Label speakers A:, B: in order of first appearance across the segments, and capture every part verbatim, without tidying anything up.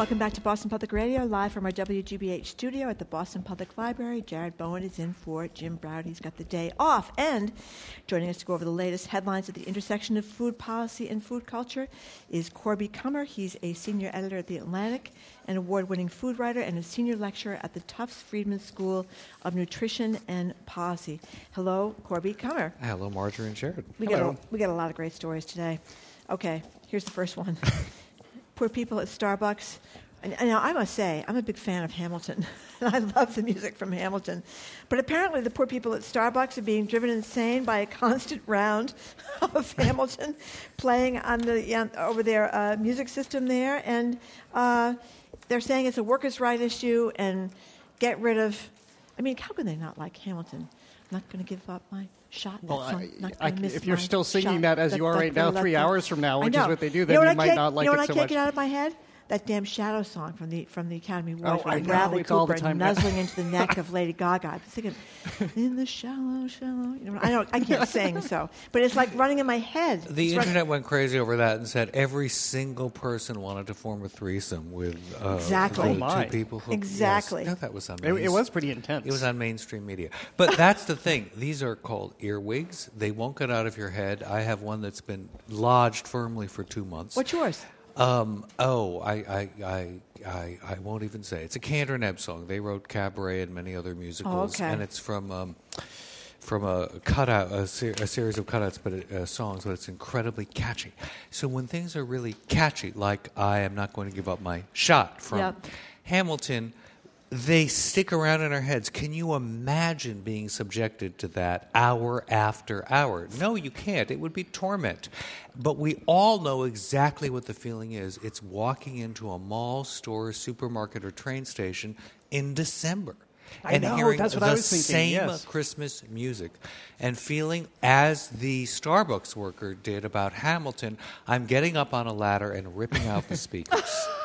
A: Welcome back to Boston Public Radio, live from our W G B H studio at the Boston Public Library. Jared Bowen is in for Jim Browd. He's got the day off. And joining us to go over the latest headlines at the intersection of food policy and food culture is Corby Kummer. He's a senior editor at The Atlantic, an award-winning food writer, and a senior lecturer at the Tufts Friedman School of Nutrition and Policy. Hello, Corby Kummer.
B: Hello, Marjorie and Jared.
A: We
B: Hello.
A: got a, we got a lot of great stories today. Okay, here's the first one. Poor people at Starbucks. And, and now I must say, I'm a big fan of Hamilton. I love the music from Hamilton. But apparently the poor people at Starbucks are being driven insane by a constant round of Hamilton playing on the um, over their uh, music system there. And uh, they're saying it's a workers' right issue and get rid of... I mean, how can they not like Hamilton? I'm not going to give up my shot.
C: Well,
A: I,
C: I, I, if you're still singing
A: shot,
C: that as
A: that,
C: you are
A: that,
C: right now, three hours from now, which is what they do, then
A: you, know
C: you might
A: can't,
C: not like
A: you know
C: it
A: what
C: so
A: I can't
C: much.
A: get out of my head? That damn Shadow song from the from the Academy Awards
C: Oh, I
A: with
C: know,
A: Bradley
C: it's all the
A: Cooper
C: time.
A: nuzzling into the neck of Lady Gaga. I'm thinking, in the shallow, shallow. You know, I don't, I can't sing, so, but it's like running in my head.
B: The
A: It's
B: internet
A: running.
B: went crazy over that and said every single person wanted to form a threesome with uh,
A: Exactly.
B: the
C: Oh, my.
B: two people. Who,
A: Exactly.
B: Yes. No, that was on.
C: It, it
B: main-
C: was pretty intense.
B: It was on mainstream media. But that's the thing. These are called earwigs. They won't get out of your head. I have one that's been lodged firmly for two months.
A: What's yours?
B: Um, oh, I, I, I, I, I won't even say. It's a Kander and Ebb song. They wrote Cabaret and many other musicals,
A: Oh, okay.
B: and it's from um, from a cutout, a, ser- a series of cutouts, but it, uh, songs. But it's incredibly catchy. So when things are really catchy, like I am not going to give up my shot from
A: Yep.
B: Hamilton, they stick around in our heads. Can you imagine being subjected to that hour after hour? No, you can't. It would be torment. But we all know exactly what the feeling is. It's walking into a mall, store, supermarket, or train station in December.
C: I
B: and
C: know,
B: hearing
C: that's what
B: the
C: I was thinking,
B: same
C: yes.
B: Christmas music and feeling as the Starbucks worker did about Hamilton, I'm getting up on a ladder and ripping out the speakers.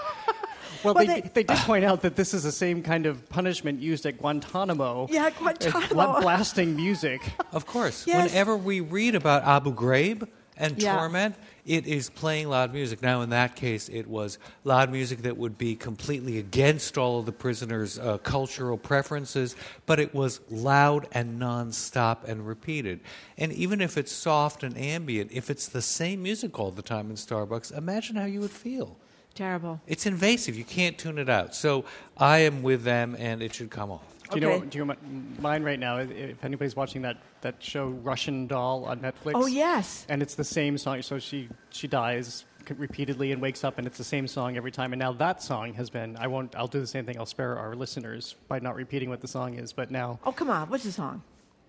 C: Well,
A: Well,
C: they,
A: they-
C: they did point out that this is the same kind of punishment used at Guantanamo.
A: Yeah,
C: uh,
A: Guantanamo.
C: bla- blasting music.
B: Of course.
A: Yes.
B: Whenever we read about Abu Ghraib and
A: Yeah.
B: torment, it is playing loud music. Now, in that case, it was loud music that would be completely against all of the prisoners' uh, cultural preferences, but it was loud and nonstop and repeated. And even if it's soft and ambient, if it's the same music all the time in Starbucks, imagine how you would feel.
A: Terrible.
B: It's invasive. You can't tune it out. So I am with them, and it should come off.
C: Do you
A: Okay.
C: know? Do you know mi- mine right now? If anybody's watching that, that show Russian Doll on Netflix.
A: Oh, yes.
C: And it's the same song. So she she dies c- repeatedly and wakes up, and it's the same song every time. And now that song has been. I won't. I'll do the same thing. I'll spare our listeners by not repeating what the song is. But now.
A: Oh, come on. What's the song?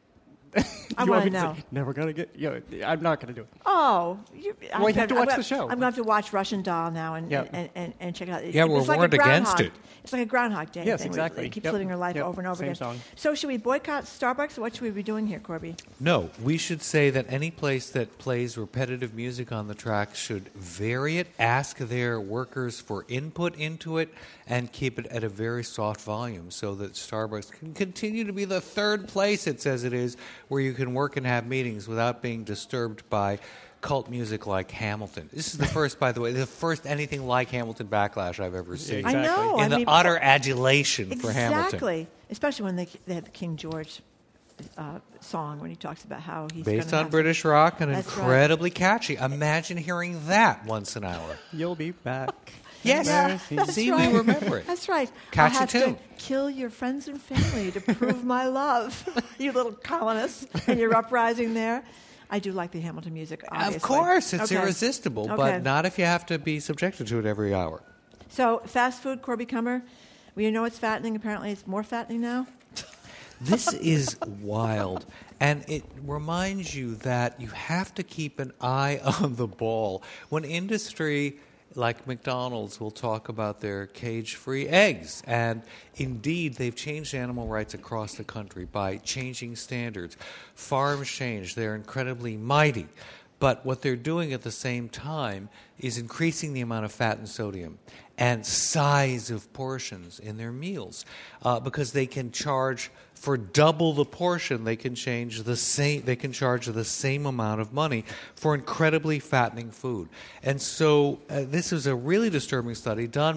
A: I
C: You
A: want to
C: me
A: know.
C: say, Never gonna get. You know, I'm not gonna do it.
A: Oh, you,
C: Well, you have to
A: I'm
C: watch
A: gonna-
C: the show.
A: I'm going to have to watch Russian Doll now and
C: Yeah.
A: and, and, and check it out. It-
B: Yeah,
A: it's
B: we're
A: like a
B: warned against
A: Groundhog-
B: it.
A: It's like a Groundhog Day
C: Yes,
A: thing.
C: exactly.
A: It keeps
C: Yep.
A: living her life
C: Yep.
A: over and over
C: Same
A: again.
C: song.
A: So should we boycott Starbucks? What should we be doing here, Corby?
B: No, we should say that any place that plays repetitive music on the track should vary it, ask their workers for input into it, and keep it at a very soft volume so that Starbucks can continue to be the third place it says it is where you can work and have meetings without being disturbed by cult music like Hamilton. This is the first, by the way, the first anything like Hamilton backlash I've ever seen.
A: I know.
B: In
A: I
B: the
A: mean,
B: utter adulation for Hamilton.
A: Exactly. Especially when they, they had the King George uh, song when he talks about how he's
B: Based
A: gonna
B: on
A: have-
B: British rock and
A: That's right.
B: incredibly catchy. Imagine hearing that once an hour.
C: You'll be back.
B: Yes.
A: Yeah, that's
B: See,
A: right.
B: we remember it.
A: That's right.
B: Catchy
A: I have
B: tune.
A: to kill your friends and family to prove my love, you little colonists, and your uprising there. I do like the Hamilton music, obviously.
B: Of course, it's
A: Okay.
B: irresistible,
A: Okay.
B: but not if you have to be subjected to it every hour.
A: So, fast food, Corby Kummer. Well, you know it's fattening. Apparently, it's more fattening now.
B: This is wild, and it reminds you that you have to keep an eye on the ball. When industry like McDonald's will talk about their cage-free eggs, and indeed they've changed animal rights across the country by changing standards. Farms change. They're incredibly mighty. But what they're doing at the same time is increasing the amount of fat and sodium and size of portions in their meals uh, because they can charge for double the portion. They can change the same. They can charge the same amount of money for incredibly fattening food. And so uh, this is a really disturbing study done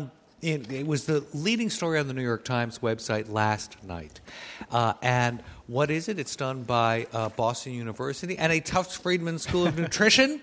B: in, it was the leading story on the New York Times website last night. Uh, and what is it? It's done by uh, Boston University and a Tufts Friedman School of Nutrition.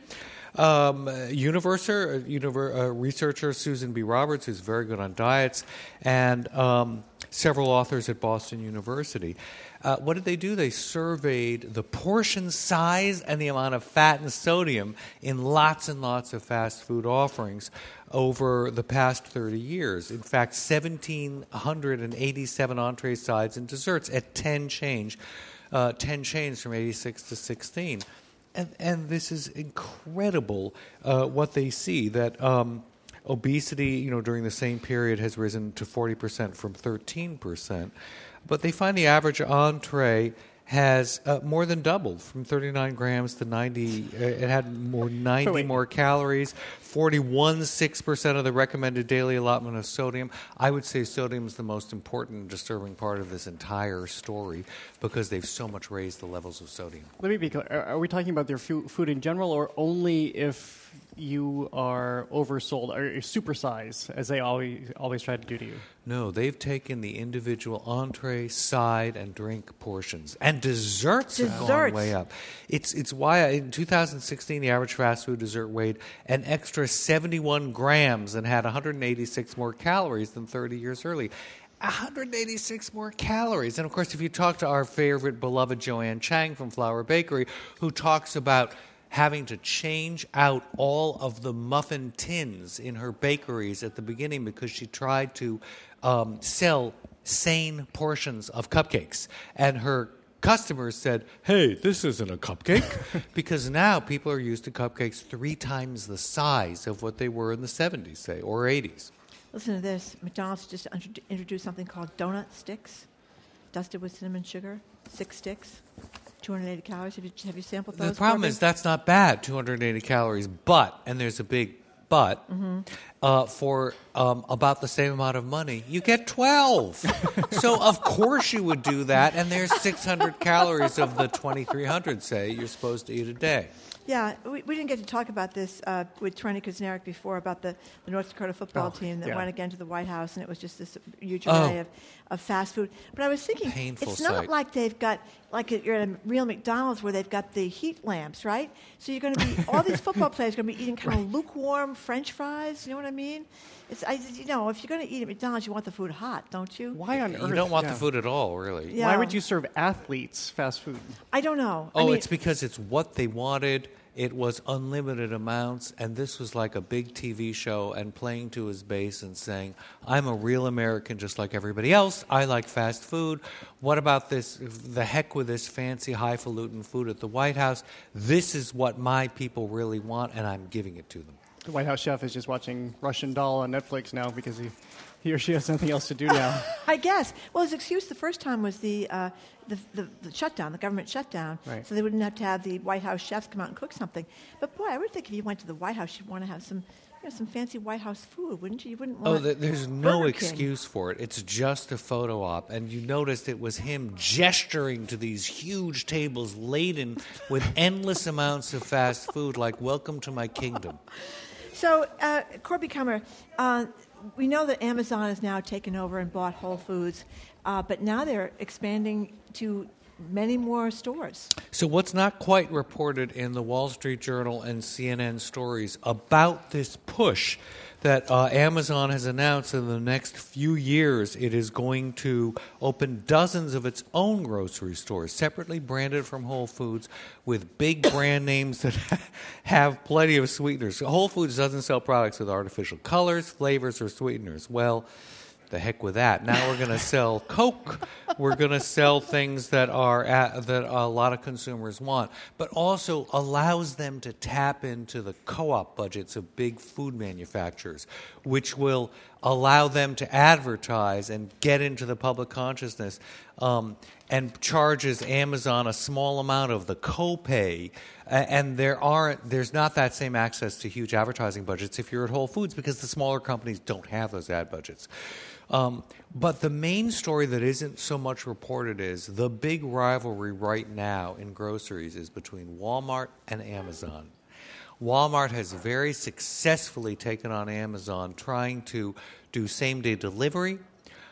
B: Um, Universer, univer, uh, researcher Susan B. Roberts, who's very good on diets, and um, several authors at Boston University. Uh, what did they do? They surveyed the portion size and the amount of fat and sodium in lots and lots of fast food offerings over the past thirty years. In fact, one thousand seven hundred eighty-seven entrees, sides, and desserts at ten change, uh, ten chains from eighty-six to sixteen. And, and this is incredible uh, what they see, that um, obesity, you know, during the same period has risen to forty percent from thirteen percent. But they find the average entree has uh, more than doubled from thirty-nine grams to ninety. Uh, it had more ninety
C: wait.
B: more calories, forty-one point six percent of the recommended daily allotment of sodium. I would say sodium is the most important and disturbing part of this entire story because they've so much raised the levels of sodium.
C: Let me be clear. Are are we talking about their fu- food in general, or only if you are oversold or supersize, as they always always try to do to you?
B: No, they've taken the individual entree, side, and drink portions. And desserts, have gone
A: Desserts.
B: way up. It's it's why I- in two thousand sixteen, the average fast food dessert weighed an extra seventy-one grams and had one hundred eighty-six more calories than thirty years early. one hundred eighty-six more calories. And, of course, if you talk to our favorite, beloved Joanne Chang from Flour Bakery, who talks about having to change out all of the muffin tins in her bakeries at the beginning because she tried to um, sell sane portions of cupcakes. And her customers said, hey, this isn't a cupcake, because now people are used to cupcakes three times the size of what they were in the seventies, say, or eighties.
A: Listen to this. McDonald's just intro- introduced something called donut sticks, dusted with cinnamon sugar, six sticks, two hundred eighty calories. Have you, have you sampled those?
B: The problem
A: Corbin?
B: is that's not bad, two hundred eighty calories, but, and there's a big but,
A: Mm-hmm.
B: uh, for um, about the same amount of money, you get twelve. So, of course, you would do that, and there's six hundred calories of the twenty-three hundred, say, you're supposed to eat a day.
A: Yeah, we, we didn't get to talk about this uh, with Trenny Kuznarek before about the, the North Dakota football
C: Oh,
A: team that
C: yeah.
A: went again to the White House, and it was just this huge
B: Oh.
A: array of, of fast food. But I was thinking,
B: Painful
A: it's not
B: sight.
A: like they've got, like you're at a real McDonald's where they've got the heat lamps, right? So you're going to be, all these football players are going to be eating kind of lukewarm French fries, you know what I mean? It's, I, you know, if you're going to eat at McDonald's, you want the food hot, don't you?
C: Why on earth?
B: You don't want
C: yeah.
B: the food at all, really.
A: Yeah.
C: Why would you serve athletes fast food?
A: I don't know.
B: Oh,
A: I mean,
B: it's because it's what they wanted. It was unlimited amounts, and this was like a big T V show and playing to his base and saying, I'm a real American just like everybody else. I like fast food. What about this? The heck with this fancy highfalutin food at the White House. This is what my people really want, and I'm giving it to them.
C: The White House chef is just watching Russian Doll on Netflix now because he, he or she has nothing else to do now.
A: I guess. Well, his excuse the first time was the, uh, the, the the shutdown, the government shutdown,
C: Right.
A: so they wouldn't have to have the White House chefs come out and cook something. But boy, I would think if you went to the White House, you'd want to have some, you know, some fancy White House food, wouldn't you? You wouldn't want.
B: Oh, th- there's no
A: Burger King.
B: excuse for it. It's just a photo op. And you noticed it was him gesturing to these huge tables laden with endless amounts of fast food, like, welcome to my kingdom.
A: So, uh, Corby Kummer, uh, we know that Amazon has now taken over and bought Whole Foods, uh, but now they're expanding to many more stores.
B: So what's not quite reported in the Wall Street Journal and C N N stories about this push that uh, Amazon has announced in the next few years it is going to open dozens of its own grocery stores, separately branded from Whole Foods, with big brand names that have plenty of sweeteners. Whole Foods doesn't sell products with artificial colors, flavors, or sweeteners. Well, the heck with that. Now we're going to sell Coke. We're going to sell things that are at, that a lot of consumers want, but also allows them to tap into the co-op budgets of big food manufacturers, which will allow them to advertise and get into the public consciousness, um, and charges Amazon a small amount of the copay. Uh, and there aren't, there's not that same access to huge advertising budgets if you're at Whole Foods, because the smaller companies don't have those ad budgets. Um, but the main story that isn't so much reported is the big rivalry right now in groceries is between Walmart and Amazon. Walmart has very successfully taken on Amazon, trying to do same-day delivery,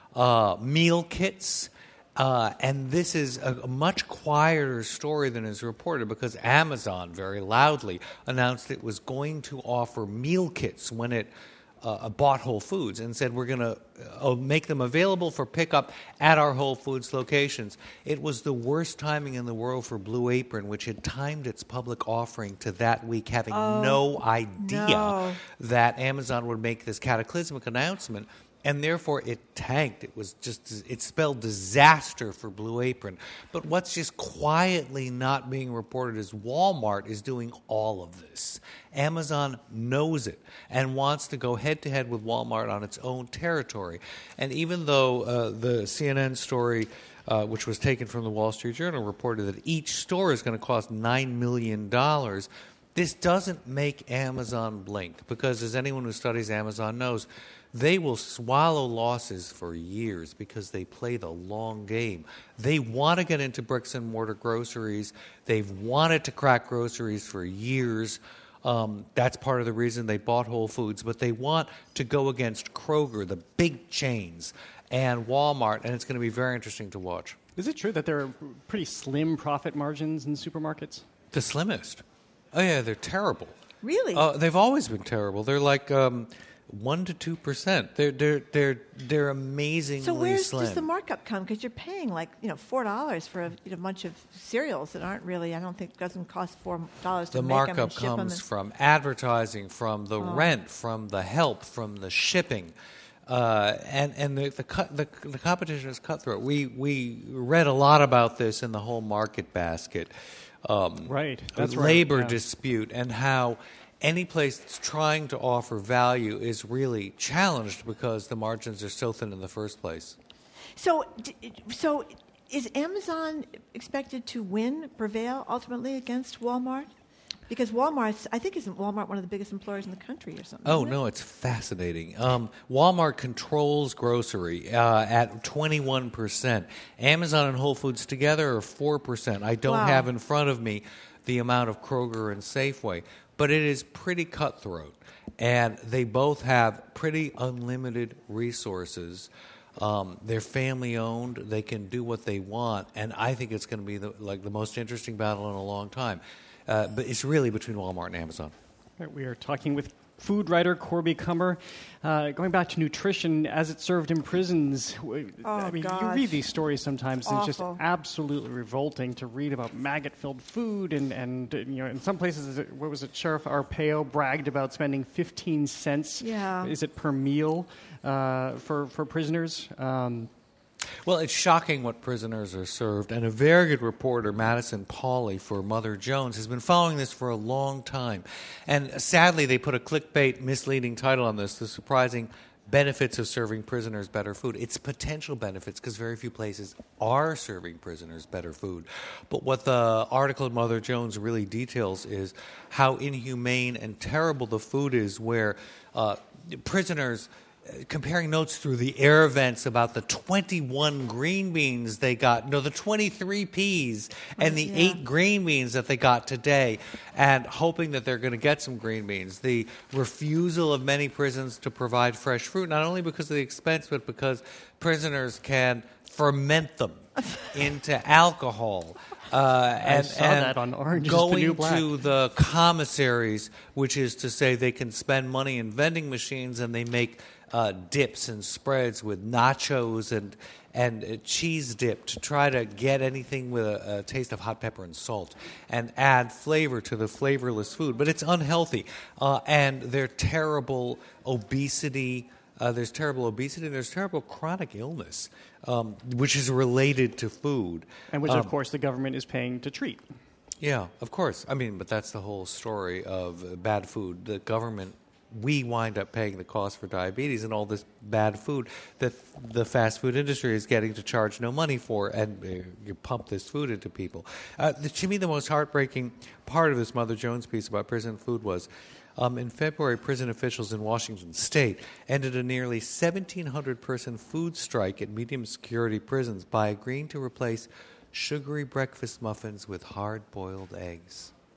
B: uh, meal kits. Uh, and this is a, a much quieter story than is reported because Amazon very loudly announced it was going to offer meal kits when it uh, bought Whole Foods and said we're going to uh, make them available for pickup at our Whole Foods locations. It was the worst timing in the world for Blue Apron, which had timed its public offering to that week, having
A: Oh,
B: no idea
A: no.
B: that Amazon would make this cataclysmic announcement. And therefore, it tanked. It was just, it spelled disaster for Blue Apron. But what's just quietly not being reported is Walmart is doing all of this. Amazon knows it and wants to go head-to-head with Walmart on its own territory. And even though uh, the C N N story, uh, which was taken from the Wall Street Journal, reported that each store is going to cost nine million dollars, this doesn't make Amazon blink because, as anyone who studies Amazon knows, they will swallow losses for years because they play the long game. They want to get into bricks and mortar groceries. They've wanted to crack groceries for years. Um, that's part of the reason they bought Whole Foods. But they want to go against Kroger, the big chains, and Walmart, and it's going to be very interesting to watch.
C: Is it true that there are pretty slim profit margins in supermarkets?
B: The slimmest. Oh, yeah, they're terrible.
A: Really?
B: Uh, they've always been terrible. They're like um, one to two percent. They're they're they're they're amazingly
A: So where
B: slim.
A: does the markup come? Because you're paying like you know four dollars for a you know, bunch of cereals that aren't really. I don't think doesn't cost four dollars to
B: The
A: make them
B: markup
A: and ship them.
B: comes
A: And,
B: from advertising, from the
A: Oh.
B: rent, from the help, from the shipping, uh, and and the the, cut, the the competition is cutthroat. We we read a lot about this in the whole market basket. Um,
C: Right, that's right,
B: labor
C: yeah.
B: dispute and how any place that's trying to offer value is really challenged because the margins are so thin in the first place.
A: so d- so is Amazon expected to win, prevail ultimately against Walmart? Because Walmart's, I think, isn't Walmart one of the biggest employers in the country or something?
B: Oh,
A: isn't it?
B: no, it's fascinating. Um, Walmart controls grocery uh, at twenty-one percent. Amazon and Whole Foods together are four percent. I don't
A: Wow.
B: have in front of me the amount of Kroger and Safeway, but it is pretty cutthroat. And they both have pretty unlimited resources. Um, they're family-owned. They can do what they want. And I think it's going to be the, like the most interesting battle in a long time. Uh, but it's really between Walmart and Amazon.
C: Right, we are talking with food writer Corby Kummer. Uh, going back to nutrition as it's served in prisons. w-
A: Oh,
C: I mean, you
A: gosh.
C: read these stories sometimes, and it's just
A: Awful.
C: absolutely revolting to read about maggot-filled food. And, and uh, you know, in some places, it- what was it? Sheriff Arpaio bragged about spending fifteen cents.
A: Yeah.
C: Is it per meal uh, for for prisoners? Um,
B: Well, it's shocking what prisoners are served, and a very good reporter, Madison Pauley for Mother Jones, has been following this for a long time. And sadly, they put a clickbait, misleading title on this, The Surprising Benefits of Serving Prisoners Better Food. It's potential benefits, because very few places are serving prisoners better food. But what the article in Mother Jones really details is how inhumane and terrible the food is, where uh, prisoners... comparing notes through the air vents about the twenty-one green beans they got, no, the twenty-three peas and the
A: Yeah.
B: eight green beans that they got today, and hoping that they're going to get some green beans. The refusal of many prisons to provide fresh fruit, not only because of the expense, but because prisoners can ferment them into alcohol. Uh, and,
C: saw
B: and
C: that on Orange is the
B: going
C: New Black.
B: to the commissaries, which is to say they can spend money in vending machines and they make uh, dips and spreads with nachos and and uh, cheese dip to try to get anything with a, a taste of hot pepper and salt and add flavor to the flavorless food. But it's unhealthy, uh, and they're terrible obesity. Uh, there's terrible obesity. There's terrible chronic illness, um, which is related to food.
C: and which,
B: Um,
C: of course, the government is paying to treat.
B: Yeah, of course. I mean, but that's the whole story of uh, bad food. The government, we wind up paying the cost for diabetes and all this bad food that the fast food industry is getting to charge no money for, and uh, you pump this food into people. Uh, the, to me, the most heartbreaking part of this Mother Jones piece about prison food was um, in February, prison officials in Washington State ended a nearly seventeen hundred person food strike at medium security prisons by agreeing to replace sugary breakfast muffins with hard-boiled eggs.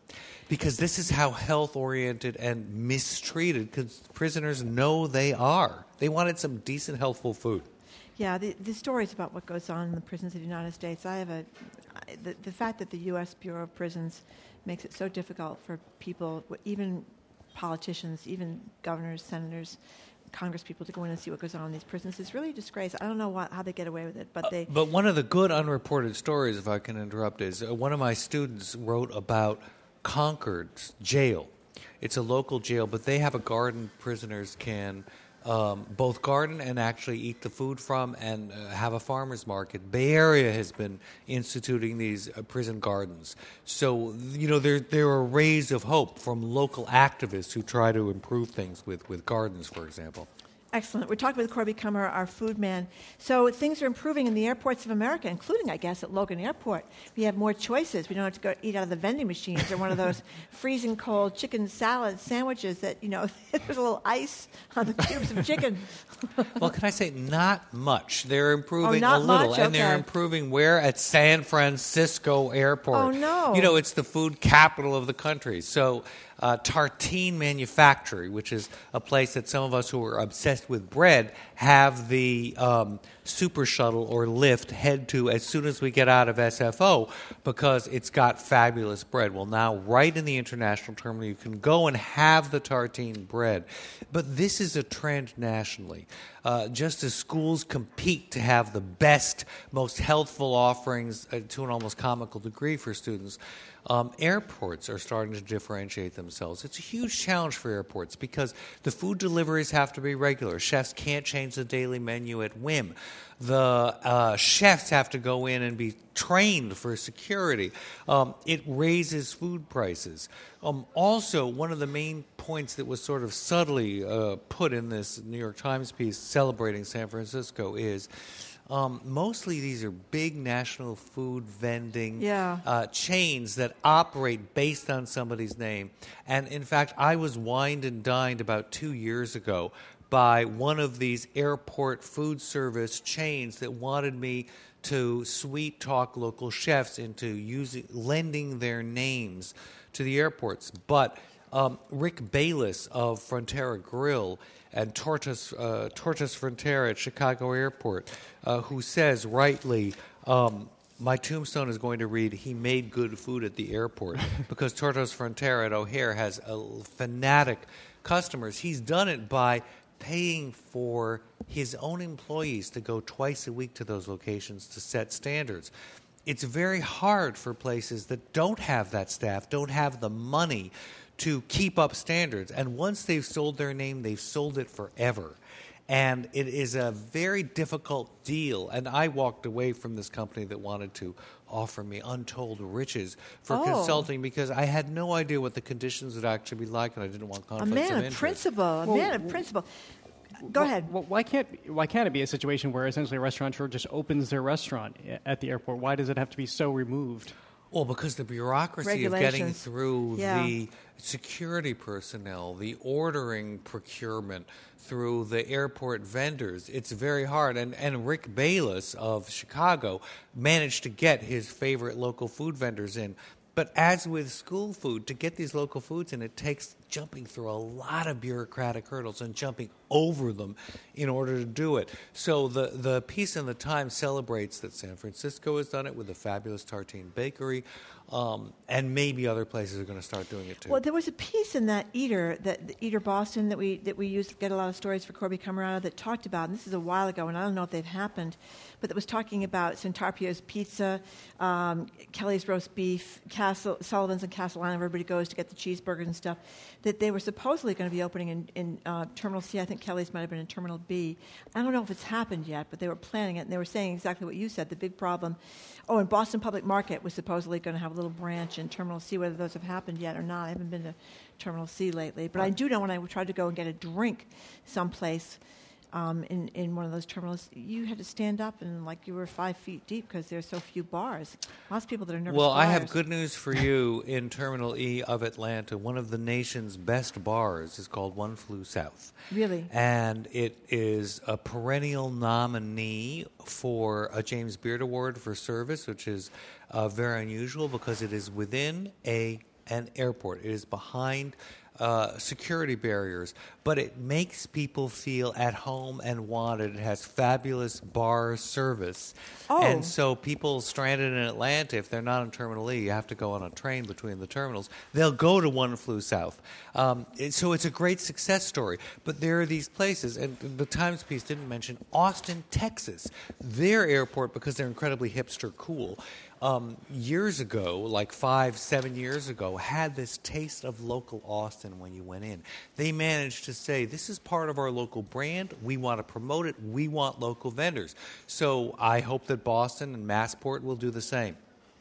B: because this is how health-oriented and mistreated prisoners know they are. They wanted some decent, healthful food.
A: Yeah, the, the stories about what goes on in the prisons of the United States, I have a, I, the, the fact that the U S Bureau of Prisons makes it so difficult for people, even politicians, even governors, senators, Congress people to go in and see what goes on in these prisons is really a disgrace. I don't know what, how they get away with it, but they...
B: Uh, but one of the good unreported stories, if I can interrupt, is uh, one of my students wrote about Concord's jail. It's a local jail, but they have a garden prisoners can um, both garden and actually eat the food from and uh, have a farmer's market. Bay Area has been instituting these uh, prison gardens. So, you know, there, there are rays of hope from local activists who try to improve things with, with gardens, for example.
A: Excellent. We're talking with Corby Kummer, our food man. So things are improving in the airports of America, including, I guess, at Logan Airport. We have more choices. We don't have to go eat out of the vending machines or one of those freezing cold chicken salad sandwiches that, you know, there's a little ice on the cubes of chicken.
B: Well, can I say not much? They're improving
A: oh, not
B: a little,
A: much?
B: and
A: Okay.
B: they're improving where? At San Francisco Airport.
A: Oh, no.
B: You know, it's the food capital of the country. So uh, Tartine Manufactory, which is a place that some of us who are obsessed with bread have the um, super shuttle or lift head to as soon as we get out of S F O because it's got fabulous bread. Well, now right in the international terminal, you can go and have the Tartine bread. But this is a trend nationally. Uh, just as schools compete to have the best, most healthful offerings uh, to an almost comical degree for students, um, airports are starting to differentiate themselves. It's a huge challenge for airports because the food deliveries have to be regular. Chefs can't change the daily menu at whim. The uh, chefs have to go in and be trained for security. Um, it raises food prices. Um, also, one of the main points that was sort of subtly uh, put in this New York Times piece celebrating San Francisco is um, mostly these are big national food vending
A: Yeah.
B: uh, chains that operate based on somebody's name. And in fact, I was wined and dined about two years ago by one of these airport food service chains that wanted me to sweet talk local chefs into using lending their names to the airports. But um, Rick Bayless of Frontera Grill and Tortas, uh, Tortas Frontera at Chicago Airport, uh, who says rightly, um, my tombstone is going to read, he made good food at the airport, because Tortas Frontera at O'Hare has a fanatic customers. He's done it by paying for his own employees to go twice a week to those locations to set standards. It's very hard for places that don't have that staff, don't have the money to keep up standards. And once they've sold their name, they've sold it forever. And it is a very difficult deal. And I walked away from this company that wanted to offer me untold riches for
A: Oh.
B: consulting because I had no idea what the conditions would actually be like, and I didn't want
A: A
B: conflicts
A: man
B: of
A: of
B: interest.
A: principle. A
C: Well,
A: man of principle. Go
C: Wh-
A: ahead.
C: wh- Why can't why can't it be a situation where essentially a restaurateur just opens their restaurant i- at the airport? Why does it have to be so removed?
B: Well, because the bureaucracy of getting
A: Regulations.
B: through
A: Yeah.
B: the security personnel, the ordering procurement, through the airport vendors, it's very hard. And, and Rick Bayless of Chicago managed to get his favorite local food vendors in. But as with school food, to get these local foods in, it takes jumping through a lot of bureaucratic hurdles and jumping over them in order to do it. So the, the piece in the Times celebrates that San Francisco has done it with the fabulous Tartine Bakery, um, and maybe other places are going to start doing it too.
A: Well, there was a piece in that Eater, that the Eater Boston, that we that we used to get a lot of stories for Corby Camarada that talked about, and this is a while ago, and I don't know if they've happened, but that was talking about Santarpio's Pizza, um, Kelly's Roast Beef, Castle, Sullivan's and Castle Island, everybody goes to get the cheeseburgers and stuff, that they were supposedly going to be opening in, in uh, Terminal C. I think Kelly's might have been in Terminal B. I don't know if it's happened yet, but they were planning it, and they were saying exactly what you said, the big problem. Oh, and Boston Public Market was supposedly going to have a little branch in Terminal C, whether those have happened yet or not. I haven't been to Terminal C lately. But I do know when I tried to go and get a drink someplace um, in, in one of those terminals, you had to stand up and like you were five feet deep because there's so few bars. Lots of people that are nervous
B: Well, I have
A: flyers.
B: good news for you. In Terminal E of Atlanta, one of the nation's best bars is called One Flew South.
A: Really?
B: And it is a perennial nominee for a James Beard Award for service, which is uh, very unusual because it is within a an airport. It is behind uh, security barriers, but it makes people feel at home and wanted. It has fabulous bar service.
A: Oh.
B: And so people stranded in Atlanta, if they're not in Terminal E, you have to go on a train between the terminals, they'll go to One Flew South. Um, it, so it's a great success story. But there are these places, and the Times piece didn't mention Austin, Texas. Their airport, because they're incredibly hipster cool, Um, years ago, like five, seven years ago, had this taste of local Austin when you went in. They managed to say, this is part of our local brand. We want to promote it. We want local vendors. So I hope that Boston and Massport will do the same.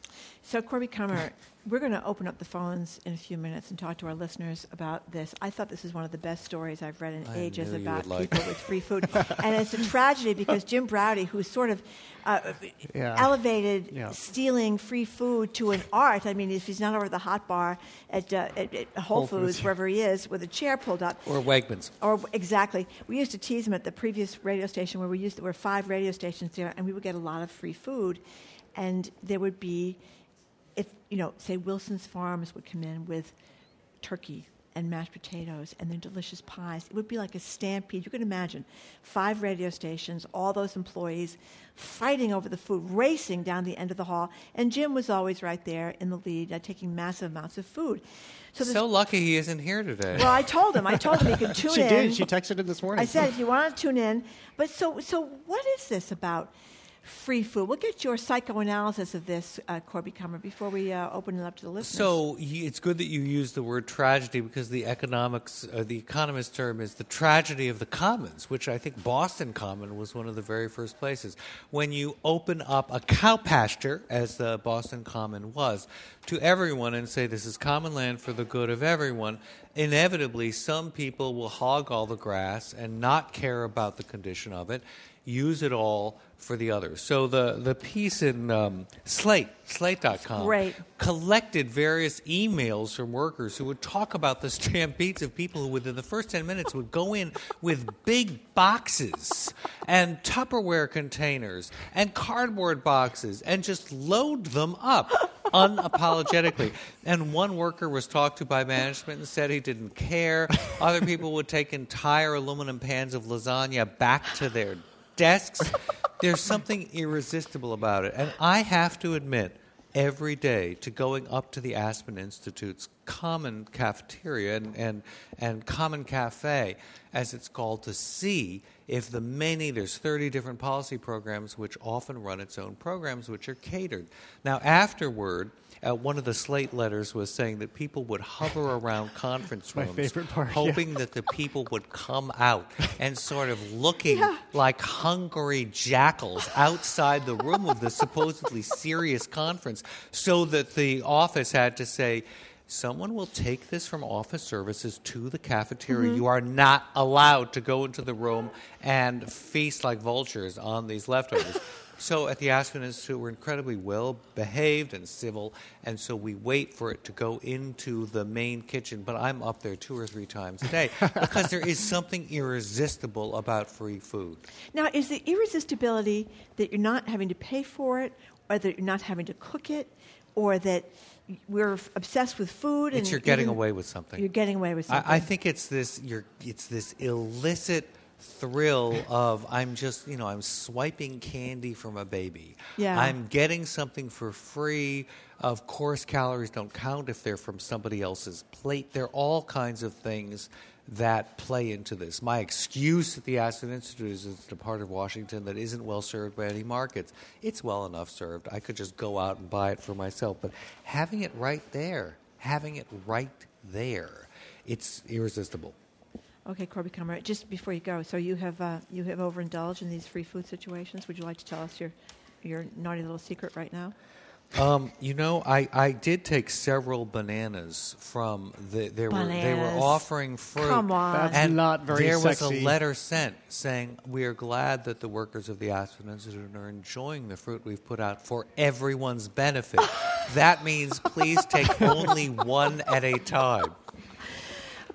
A: So, Corby Kummer, we're going to open up the phones in a few minutes and talk to our listeners about this. I thought this is one of the best stories I've read in
B: I
A: ages
B: knew you
A: about
B: would like
A: people with free food. And it's a tragedy because Jim Braude, who's sort of uh,
C: Yeah.
A: elevated
C: Yeah.
A: stealing free food to an art. I mean, if he's not over at the hot bar at, uh, at, at Whole,
C: Whole
A: Foods,
C: Foods.
A: wherever he is, with a chair pulled up.
B: Or Wegmans.
A: Or exactly. We used to tease him at the previous radio station where we used there were five radio stations there, and we would get a lot of free food, and there would be, if you know, say Wilson's Farms would come in with turkey and mashed potatoes and then delicious pies. It would be like a stampede. You can imagine five radio stations, all those employees fighting over the food, racing down the end of the hall, and Jim was always right there in the lead, uh, taking massive amounts of food. So,
B: So lucky he isn't here today.
A: well, I told him. I told him he could tune
C: She
A: in.
C: did. She texted him this morning.
A: I said, if you want to tune in. But so, so what is this about free food? We'll get your psychoanalysis of this, uh, Corby Kummer, before we uh, open it up to the listeners.
B: So y- it's good that you use the word tragedy because the economics, uh, the economist term is the tragedy of the commons, which I think Boston Common was one of the very first places. When you open up a cow pasture, as the Boston Common was, to everyone and say this is common land for the good of everyone, inevitably some people will hog all the grass and not care about the condition of it, use it all for the others. So the, the piece in um, Slate, slate dot com,
A: great.
B: collected various emails from workers who would talk about the stampedes of people who within the first ten minutes would go in with big boxes and Tupperware containers and cardboard boxes and just load them up unapologetically. And one worker was talked to by management and said he didn't care. Other people would take entire aluminum pans of lasagna back to their desks. There's something irresistible about it. And I have to admit, every day to going up to the Aspen Institute's common cafeteria and, and, and common cafe, as it's called, to see if the many, there's thirty different policy programs which often run its own programs which are catered. Now, afterward, uh, one of the Slate letters was saying that people would hover around conference
C: My
B: rooms
C: favorite part,
B: hoping
C: yeah.
B: that the people would come out and sort of looking
A: Yeah.
B: like hungry jackals outside the room of the supposedly serious conference, so that the office had to say, someone will take this from office services to the cafeteria.
A: Mm-hmm.
B: You are not allowed to go into the room and feast like vultures on these leftovers. So at the Aspen Institute, we're incredibly well behaved and civil, and so we wait for it to go into the main kitchen. But I'm up there two or three times a day because there is something irresistible about free food.
A: Now, is the irresistibility that you're not having to pay for it, or that you're not having to cook it, or that we're obsessed with food?
B: It's
A: and
B: you're getting
A: even-
B: away with something.
A: You're getting away with something.
B: I, I think it's this. You're, it's this illicit thrill of I'm just you know I'm swiping candy from a baby.
A: Yeah.
B: I'm getting something for free. Of course, calories don't count if they're from somebody else's plate. There are all kinds of things that play into this. My excuse at the Aspen Institute is it's a part of Washington that isn't well served by any markets. It's well enough served. I could just go out and buy it for myself. But having it right there, having it right there, it's irresistible.
A: Okay, Corby Kummer, just before you go, so you have uh, you have overindulged in these free food situations. Would you like to tell us your your naughty little secret right now?
B: Um, you know, I, I did take several bananas from the they were they were
A: Bananas.
B: offering fruit.
A: Come on.
C: That's
B: and
C: not very
B: there was
C: sexy.
B: a letter sent saying we are glad that the workers of the Aspen Institute are enjoying the fruit we've put out for everyone's benefit. That means please take only one at a time.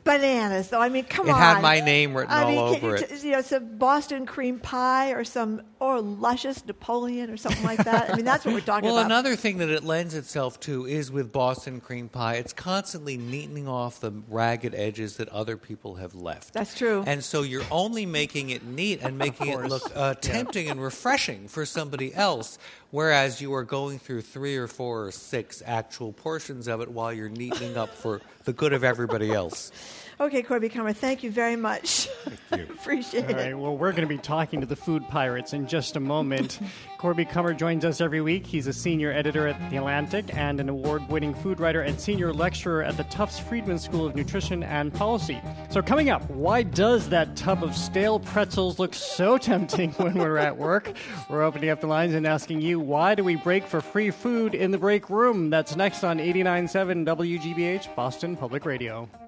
A: bananas, though. I mean, come
B: It
A: on.
B: had my name written
A: I
B: all
A: mean,
B: over
A: you,
B: it.
A: t- you know, some Boston cream pie or some or luscious Napoleon or something like that. I mean, that's what we're talking
B: Well,
A: about.
B: another thing that it lends itself to is with Boston cream pie, it's constantly neatening off the ragged edges that other people have left.
A: That's true.
B: And so you're only making it neat and making it look uh, tempting and refreshing for somebody else, whereas you are going through three or four or six actual portions of it while you're neatening up for the good of everybody else.
A: Okay, Corby Kummer, thank you very much.
B: Thank you.
A: Appreciate
C: All
A: it.
C: right, well, we're going to be talking to the food pirates in just a moment. Corby Kummer joins us every week. He's a senior editor at The Atlantic and an award-winning food writer and senior lecturer at the Tufts Friedman School of Nutrition and Policy. So coming up, why does that tub of stale pretzels look so tempting when we're at work? We're opening up the lines and asking you, why do we break for free food in the break room? That's next on eighty-nine point seven W G B H, Boston Public Radio.